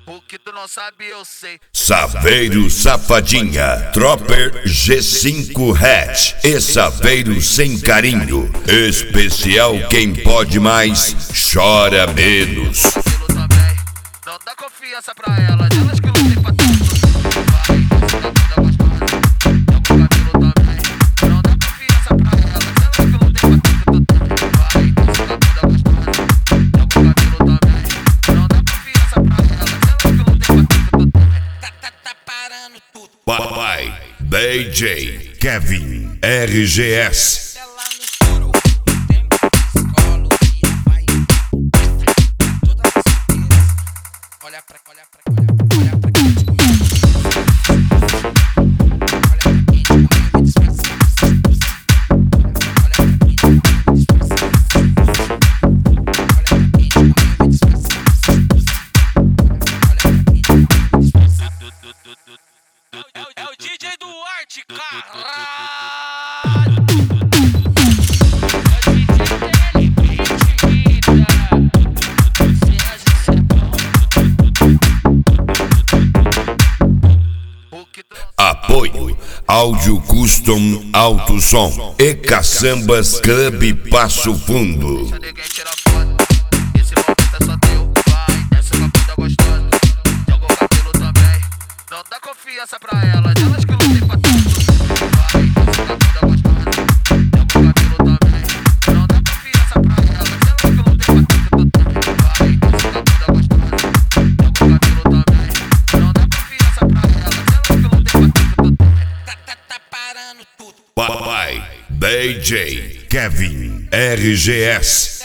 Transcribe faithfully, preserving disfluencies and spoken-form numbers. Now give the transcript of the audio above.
O que tu não sabe eu sei. Saveiro Safadinha, Tropper G cinco Hatch e Saveiro Sem Carinho. Especial quem pode mais, chora menos. Não dá confiança pra elas, elas que lutem pra tudo. Não dá confiança pra elas, elas que lutem pra tudo. Vai, desce da bunda gostosa. Joga o cabelo também. Não dá confiança pra elas, elas que lutem pra tudo. Tá, tá, tá parando tudo. Papai, D J, Kevin, R G S. Olha pra, olha pra, olha pra, olha pra quem te comeu. Olha pra quem te comeu e disfarça. Olha pra quem te comeu e disfarça. Olha pra quem te comeu e disfarça. Olha pra quem te comeu e disfarça. É o D J Duarte, caralho! Apoio Áudio Custom Alto Som e Caçambas Clube Passo Fundo. Deixa ninguém tirar foto. Esse momento é só teu. Vai, desce uma bunda gostosa. Joga o cabelo também. Não dá confiança pra elas, elas que lutem pra tudo. Vai, desce uma bunda gostosa. Joga o cabelo também. Não dá confiança pra elas, elas que lutem pra tudo. Vai, desce uma bunda gostosa. Joga o cabelo também. Não dá confiança pra elas, elas que lutem pra tudo. Tá, tá, tá parando tudo. Papai, D J, Kevin, R G S.